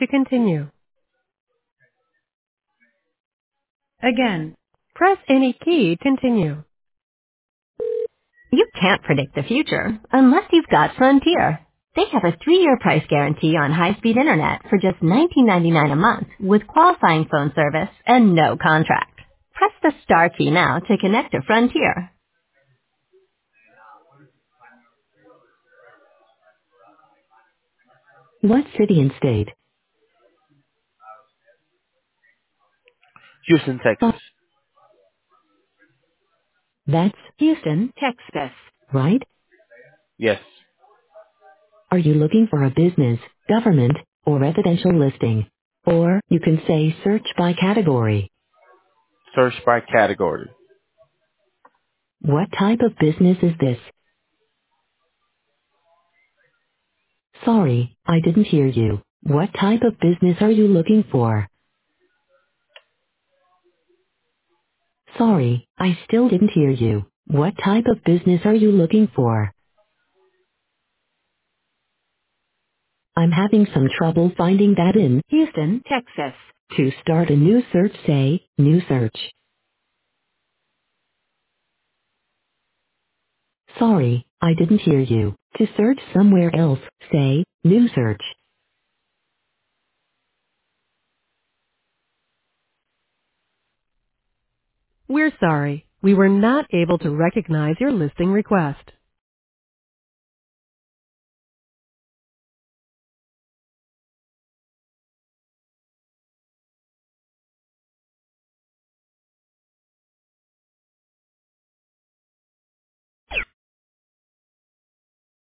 to continue. Again, press any key to continue. You can't predict the future unless you've got Frontier. They have a 3-year price guarantee on high-speed internet for just $19.99 a month with qualifying phone service and no contract. Press the star key now to connect to Frontier. What city and state? Houston, Texas. That's Houston, Texas, right? Yes. Are you looking for a business, government, or residential listing? Or you can say search by category. Search by category. What type of business is this? Sorry, I didn't hear you. What type of business are you looking for? Sorry, I still didn't hear you. What type of business are you looking for? I'm having some trouble finding that in Houston, Texas. To start a new search, say, new search. Sorry, I didn't hear you. To search somewhere else, say, new search. We're sorry. We were not able to recognize your listing request.